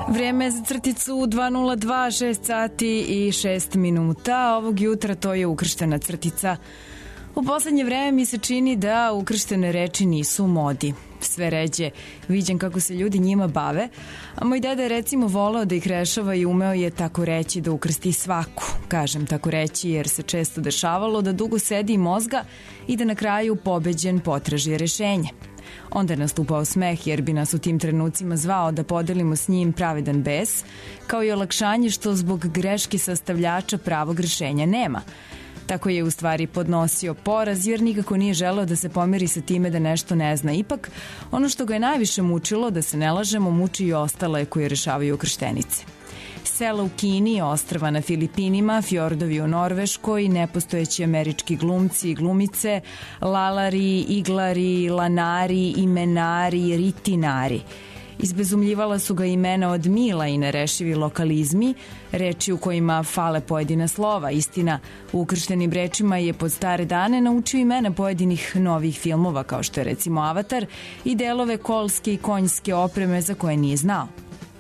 Vreme za crticu 2:02, 6 sati i 6 minuta. Ovog jutra to je ukrštena crtica. U poslednje vreme mi se čini da ukrštene reči nisu u modi. Sve ređe viđem kako se ljudi njima bave, a moj deda je recimo voleo da ih rešava i umeo je tako reći da ukrsti svaku. Kažem tako reći jer se često dešavalo da dugo sedi i mozga i da na kraju pobeđen potraži rešenje. Onda je nastupao smeh jer bi nas u tim trenucima zvao da podelimo s njim pravedan bes, kao i olakšanje što zbog greške sastavljača pravog rešenja nema. Tako je u stvari podnosio poraz jer nikako nije želeo da se pomeri sa time da nešto ne zna. Ipak, ono što ga je najviše mučilo, da se ne lažemo, muči i ostale koje rešavaju ukrštenice. Sela u Kini, ostrva na Filipinima, fjordovi u Norveškoj, nepostojeći američki glumci i glumice, lalari, iglari, lanari, imenari, ritinari. Izbezumljivala su ga imena od mila i nerešivi lokalizmi, reči u kojima fale pojedina slova. Istina, u ukrštenim rečima je pod stare dane naučio imena pojedinih novih filmova, kao što je recimo Avatar, i delove kolske i konjske opreme za koje nije znao.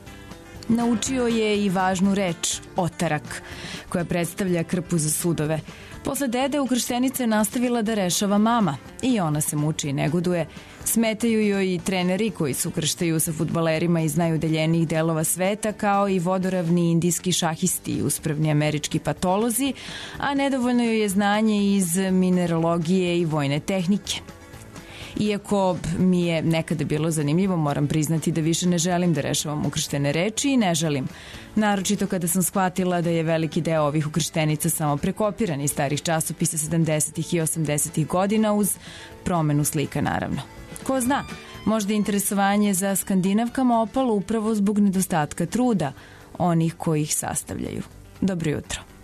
Naučio je i važnu reč, otarak, koja predstavlja krpu za sudove. Posle dede ukrštenica je nastavila da rešava mama i ona se muči i negoduje. Smetaju joj i treneri koji se ukrštaju sa fudbalerima iz najudaljenijih delova sveta, kao i vodoravni indijski šahisti i uspravni američki patolozi, a nedovoljno joj je znanje iz mineralogije i vojne tehnike. Iako mi je nekada bilo zanimljivo, moram priznati da više ne želim da rešavam ukrštene reči i ne želim. Naročito kada sam shvatila da je veliki deo ovih ukrštenica samo prekopiran iz starih časopisa 70. i 80. godina uz promenu slika naravno. Ko zna, možda je interesovanje za skandinavkama opalo upravo zbog nedostatka truda onih koji ih sastavljaju. Dobro jutro.